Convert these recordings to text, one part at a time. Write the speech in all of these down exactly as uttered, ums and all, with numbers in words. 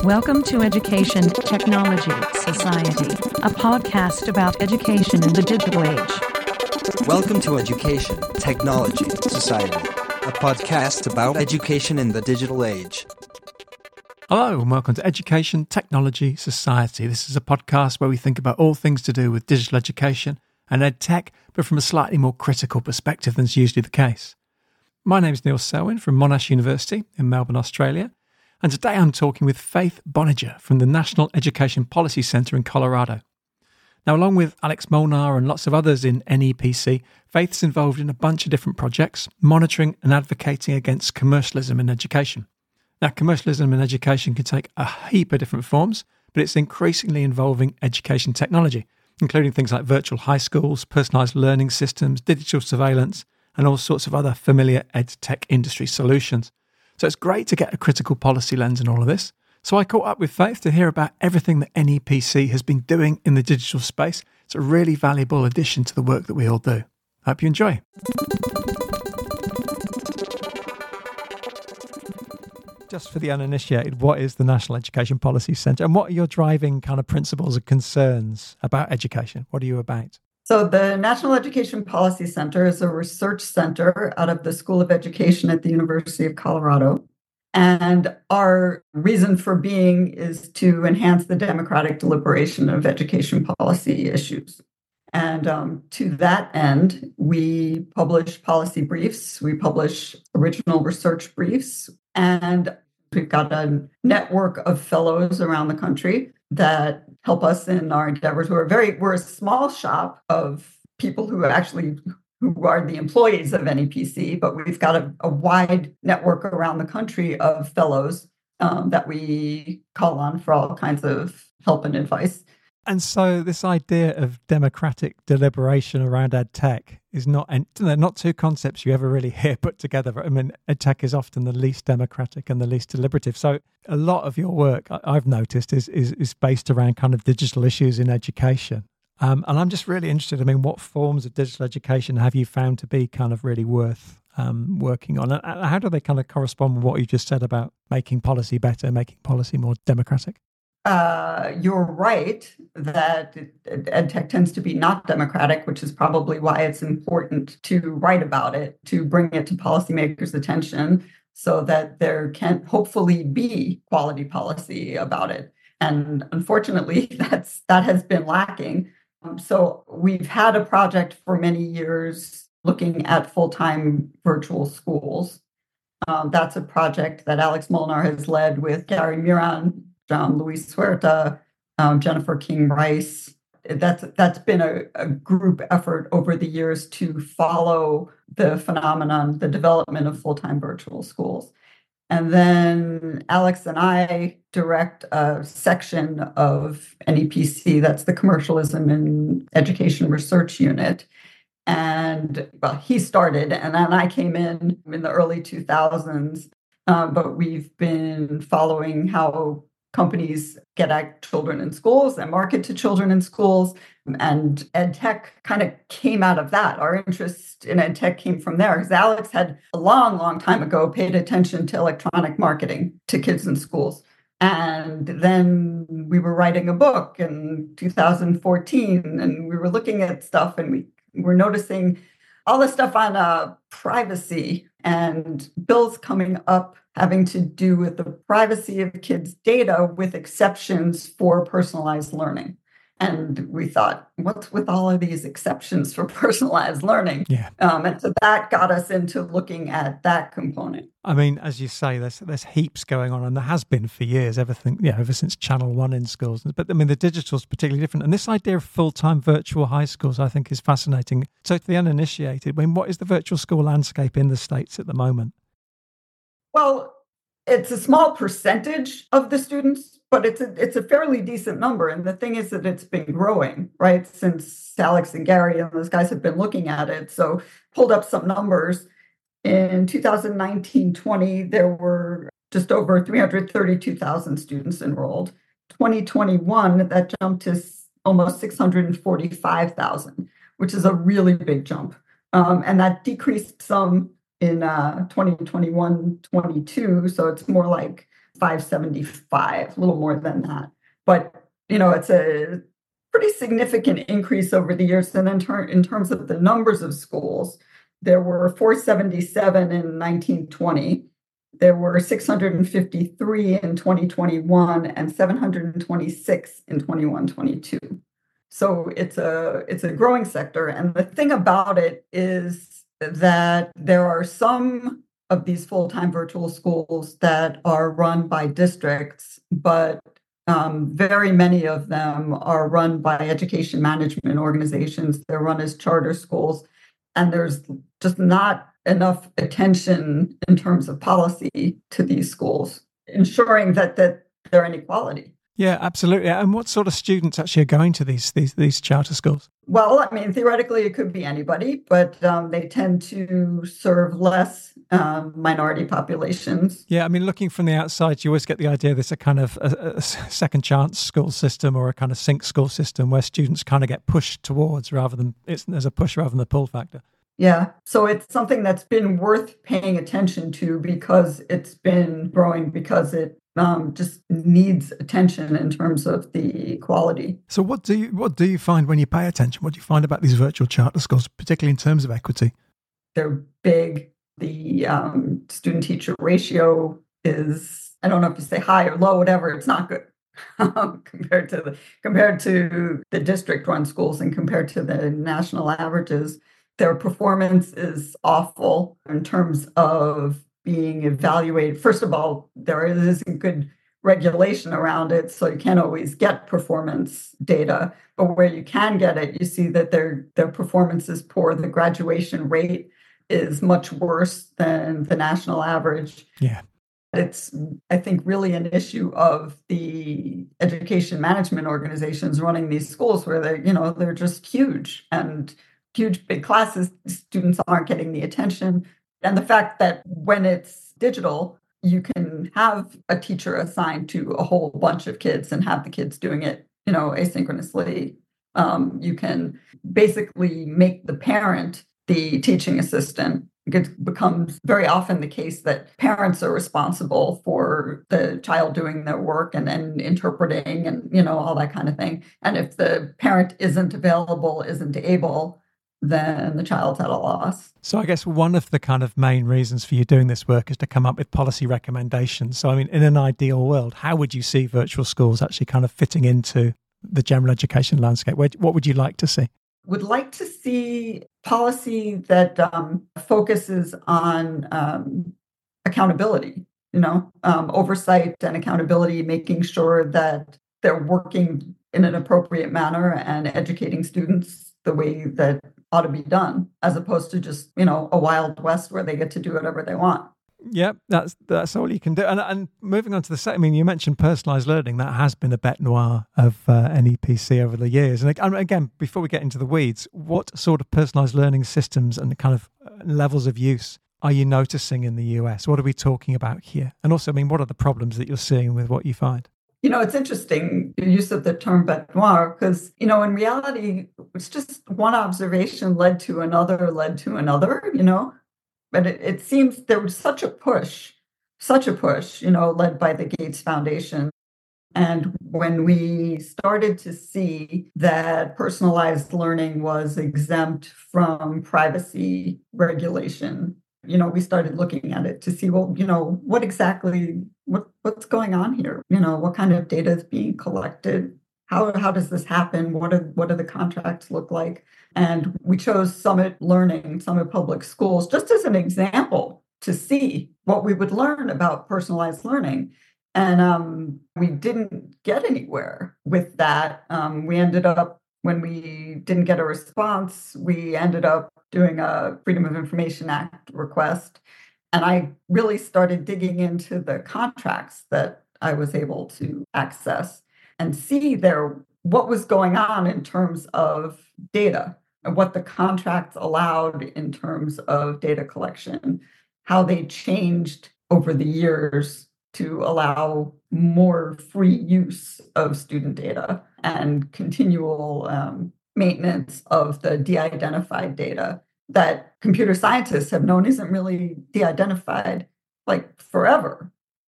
Welcome to Education, Technology, Society, a podcast about education in the digital age. Welcome to Education, Technology, Society, a podcast about education in the digital age. Hello and welcome to Education, Technology, Society. This is a podcast where we think about all things to do with digital education and ed tech, but from a slightly more critical perspective than is usually the case. My name is Neil Selwyn from Monash University in Melbourne, Australia, and today I'm talking with Faith Boninger from the National Education Policy Centre in Colorado. Now, along with Alex Molnar and lots of others in N E P C, Faith's involved in a bunch of different projects, monitoring and advocating against commercialism in education. Now, commercialism in education can take a heap of different forms, but it's increasingly involving education technology, including things like virtual high schools, personalised learning systems, digital surveillance, and all sorts of other familiar ed tech industry solutions. So it's great to get a critical policy lens in all of this. So I caught up with Faith to hear about everything that N E P C has been doing in the digital space. It's a really valuable addition to the work that we all do. Hope you enjoy. Just for the uninitiated, what is the National Education Policy Centre and what are your driving kind of principles and concerns about education? What are you about? So the National Education Policy Center is a research center out of the School of Education at the University of Colorado. And our reason for being is to enhance the democratic deliberation of education policy issues. And um, to that end, we publish policy briefs, we publish original research briefs, and we've got a network of fellows around the country that help us in our endeavors. We're a very we're a small shop of people who actually who are the employees of N E P C, but we've got a, a wide network around the country of fellows um, that we call on for all kinds of help and advice. And so this idea of democratic deliberation around ed tech is not, and they're not two concepts you ever really hear put together. I mean, ed tech is often the least democratic and the least deliberative. So a lot of your work, I've noticed, is is, is based around kind of digital issues in education. Um, and I'm just really interested, I mean, what forms of digital education have you found to be kind of really worth um, working on? And how do they kind of correspond with what you just said about making policy better, making policy more democratic? Uh, you're right that ed tech tends to be not democratic, which is probably why it's important to write about it, to bring it to policymakers' attention so that there can hopefully be quality policy about it. And unfortunately, that's that has been lacking. Um, so we've had a project for many years looking at full-time virtual schools. Um, that's a project that Alex Molnar has led with Gary Miron, John Luis Huerta, um, Jennifer King Rice. That's that's been a, a group effort over the years to follow the phenomenon, the development of full-time virtual schools. And then Alex and I direct a section of N E P C, that's the Commercialism in Education Research Unit. And well, he started, and then I came in in the early two thousands. Uh, but we've been following how companies get at children in schools and market to children in schools. And ed tech kind of came out of that. Our interest in ed tech came from there because Alex had a long, long time ago paid attention to electronic marketing to kids in schools. And then we were writing a book in two thousand fourteen, and we were looking at stuff and we were noticing all this stuff on uh, privacy and bills coming up having to do with the privacy of kids' data with exceptions for personalized learning. And we thought, what's with all of these exceptions for personalized learning? Yeah. Um, and so that got us into looking at that component. I mean, as you say, there's there's heaps going on, and there has been for years, everything, yeah, ever since Channel One in schools. But I mean, the digital's particularly different. And this idea of full-time virtual high schools, I think, is fascinating. So to the uninitiated, I mean, what is the virtual school landscape in the States at the moment? Well, it's a small percentage of the students, but it's a, it's a fairly decent number. And the thing is that it's been growing, right, since Alex and Gary and those guys have been looking at it. So pulled up some numbers. In two thousand nineteen twenty, there were just over three hundred thirty-two thousand students enrolled. twenty twenty-one, that jumped to almost six hundred forty-five thousand, which is a really big jump. Um, and that decreased some in uh, twenty twenty-one twenty-two. So it's more like five seventy-five, a little more than that. But, you know, it's a pretty significant increase over the years. And then ter- in terms of the numbers of schools, there were four seventy-seven in nineteen twenty. There were six hundred fifty-three in twenty twenty-one and seven hundred twenty-six in twenty-one twenty-two. So it's a it's a growing sector. And the thing about it is that there are some of these full-time virtual schools that are run by districts, but um, very many of them are run by education management organizations. They're run as charter schools. And there's just not enough attention in terms of policy to these schools, ensuring that, that they're in equality. Yeah, absolutely. And what sort of students actually are going to these these these charter schools? Well, I mean, theoretically, it could be anybody, but um, they tend to serve less um, minority populations. Yeah, I mean, looking from the outside, you always get the idea there's a kind of a, a second chance school system or a kind of sync school system where students kind of get pushed towards rather than it's there's a push rather than a pull factor. Yeah, so it's something that's been worth paying attention to because it's been growing, because it um, just needs attention in terms of the quality. So what do you what do you find when you pay attention? What do you find about these virtual charter schools, particularly in terms of equity? They're big. The um, student-teacher ratio is, I don't know if you say high or low, whatever, it's not good. compared to the compared to the district-run schools and compared to the national averages. Their performance is awful in terms of being evaluated. First of all, there isn't good regulation around it, so you can't always get performance data. But where you can get it, you see that their their performance is poor. The graduation rate is much worse than the national average. Yeah. It's, I think, really an issue of the education management organizations running these schools where they're, you know, they're just huge and huge big classes, students aren't getting the attention. And the fact that when it's digital, you can have a teacher assigned to a whole bunch of kids and have the kids doing it, you know, asynchronously. Um, you can basically make the parent the teaching assistant. It becomes very often the case that parents are responsible for the child doing their work and then interpreting and, you know, all that kind of thing. And if the parent isn't available, isn't able, then the child's at a loss. So I guess one of the kind of main reasons for you doing this work is to come up with policy recommendations. So, I mean, in an ideal world, how would you see virtual schools actually kind of fitting into the general education landscape? What would you like to see? Would like to see policy that um, focuses on um, accountability, you know, um, oversight and accountability, making sure that they're working in an appropriate manner and educating students the way that ought to be done, as opposed to just, you know, a Wild West where they get to do whatever they want. Yeah, that's that's all you can do. And, and moving on to the second, I mean, you mentioned personalised learning. That has been a bête noire of uh, N E P C over the years. And again, before we get into the weeds, what sort of personalised learning systems and kind of levels of use are you noticing in the U S? What are we talking about here? And also, I mean, what are the problems that you're seeing with what you find? You know, it's interesting, the use of the term bête noire, because, you know, in reality, it's just one observation led to another, led to another, you know. But it, it seems there was such a push, such a push, you know, led by the Gates Foundation. And when we started to see that personalized learning was exempt from privacy regulation, you know, we started looking at it to see, well, you know, what exactly, what, what's going on here? You know, what kind of data is being collected? How, how does this happen? What are, what do the contracts look like? And we chose Summit Learning, Summit Public Schools, just as an example to see what we would learn about personalized learning. And um, we didn't get anywhere with that. Um, we ended up, when we didn't get a response, we ended up doing a Freedom of Information Act request. And I really started digging into the contracts that I was able to access and see there what was going on in terms of data and what the contracts allowed in terms of data collection, how they changed over the years to allow more free use of student data and continual um, maintenance of the de-identified data that computer scientists have known isn't really de-identified like forever.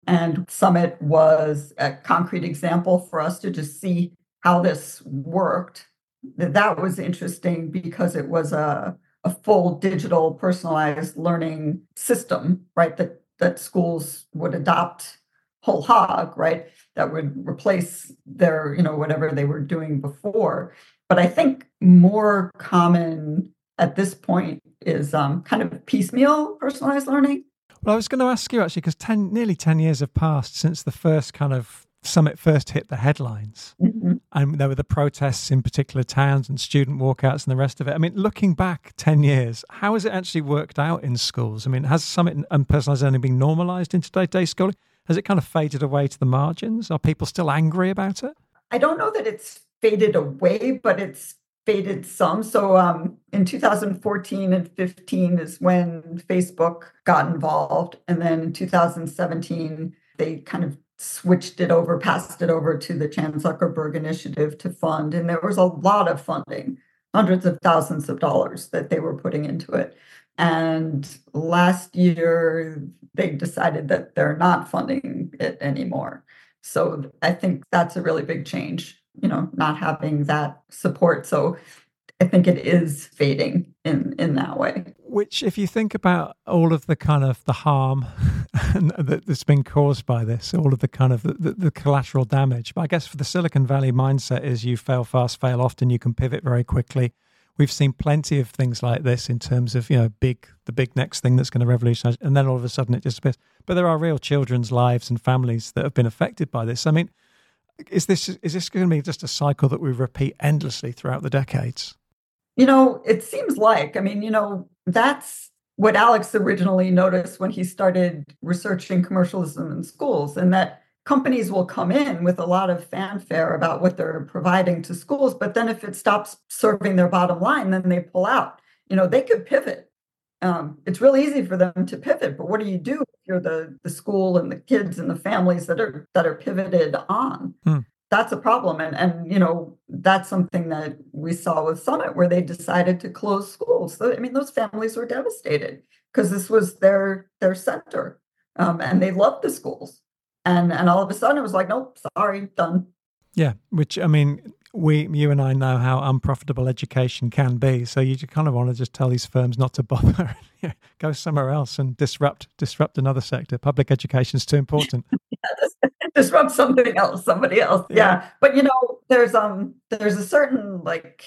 And Summit was a concrete example for us to just see how this worked. That was interesting because it was a, a full digital personalized learning system, right? That, that schools would adopt whole hog, right? That would replace their, you know, whatever they were doing before. But I think more common at this point is um, kind of piecemeal personalized learning. Well, I was going to ask you actually, because ten, nearly ten years have passed since the first kind of Summit first hit the headlines. Mm-hmm. And there were the protests in particular towns and student walkouts and the rest of it. I mean, looking back ten years, how has it actually worked out in schools? I mean, has Summit and personalised learning been normalised in today's schooling? Has it kind of faded away to the margins? Are people still angry about it? I don't know that it's faded away, but it's faded some. So um, in two thousand fourteen and fifteen is when Facebook got involved. And then in two thousand seventeen, they kind of switched it over, passed it over to the Chan Zuckerberg Initiative to fund. And there was a lot of funding, hundreds of thousands of dollars that they were putting into it. And last year, they decided that they're not funding it anymore. So I think that's a really big change, you know, not having that support. So I think it is fading in, in that way. Which, if you think about all of the kind of the harm that's been caused by this, all of the kind of the, the, the collateral damage, but I guess for the Silicon Valley mindset is you fail fast, fail often, you can pivot very quickly. We've seen plenty of things like this in terms of, you know, big the big next thing that's going to revolutionize, and then all of a sudden it disappears. But there are real children's lives and families that have been affected by this. I mean, is this is this going to be just a cycle that we repeat endlessly throughout the decades? You know, it seems like, I mean, you know, that's what Alex originally noticed when he started researching commercialism in schools, and that companies will come in with a lot of fanfare about what they're providing to schools, but then if it stops serving their bottom line, then they pull out. You know, they could pivot. Um, it's really easy for them to pivot, but what do you do if you're the, the school and the kids and the families that are that are pivoted on? Hmm. That's a problem. And, and, you know, that's something that we saw with Summit, where they decided to close schools. So, I mean, those families were devastated because this was their their center, um, and they loved the schools. And and all of a sudden it was like, nope, sorry, done. Yeah, which, I mean, we, you and I know how unprofitable education can be. So you kind of want to just tell these firms not to bother, go somewhere else and disrupt disrupt another sector. Public education is too important. Yeah, disrupt something else, somebody else. Yeah. yeah. But, you know, there's um there's a certain like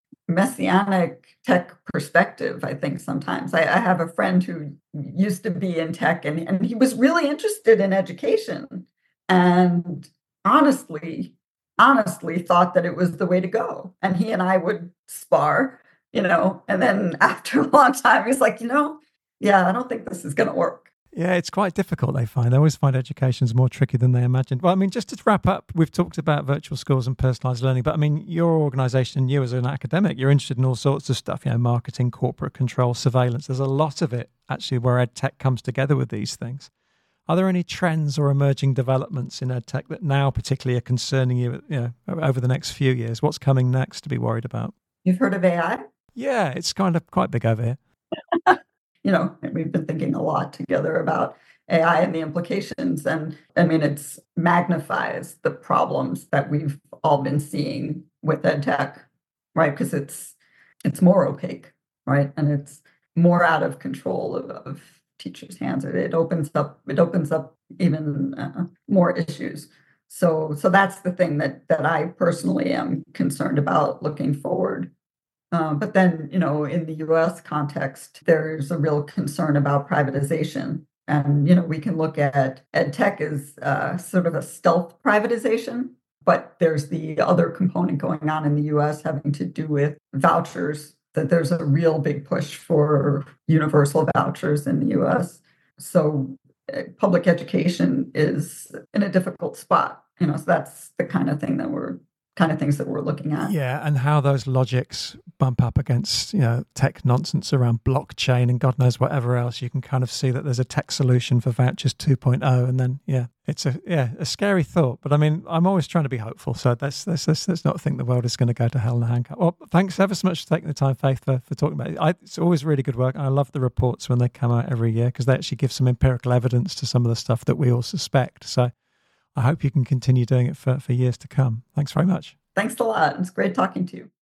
messianic tech perspective, I think sometimes. I, I have a friend who used to be in tech, and, and he was really interested in education. And honestly, honestly thought that it was the way to go. And he and I would spar, you know, and then after a long time, he's like, you know, yeah, I don't think this is going to work. Yeah, it's quite difficult, they find. They always find education's more tricky than they imagined. Well, I mean, just to wrap up, we've talked about virtual schools and personalised learning, but I mean, your organisation, you as an academic, you're interested in all sorts of stuff, you know, marketing, corporate control, surveillance. There's a lot of it, actually, where ed tech comes together with these things. Are there any trends or emerging developments in ed tech that now particularly are concerning you, you know, over the next few years? What's coming next to be worried about? You've heard of A I? Yeah, it's kind of quite big over here. You know, we've been thinking a lot together about A I and the implications. And I mean, it's magnifies the problems that we've all been seeing with ed tech, right? Because it's it's more opaque, right? And it's more out of control of, of teachers' hands. It opens up it opens up even uh, more issues. So so that's the thing that that I personally am concerned about looking forward. Um, but then, you know, in the U S context, there's a real concern about privatization. And, you know, we can look at ed tech as uh, sort of a stealth privatization, but there's the other component going on in the U S having to do with vouchers, that there's a real big push for universal vouchers in the U S. So uh, public education is in a difficult spot, you know, so that's the kind of thing that we're kind of things that we're looking at. Yeah, and how those logics bump up against, you know, tech nonsense around blockchain and God knows whatever else. You can kind of see that there's a tech solution for vouchers two point oh, and then yeah, it's a yeah a scary thought. But I mean, I'm always trying to be hopeful, so let's let's let's, let's not think the world is going to go to hell in a handcart. Well, thanks ever so much for taking the time, Faith, for, for talking about it. I, it's always really good work. I love the reports when they come out every year because they actually give some empirical evidence to some of the stuff that we all suspect. So I hope you can continue doing it for, for years to come. Thanks very much. Thanks a lot. It's great talking to you.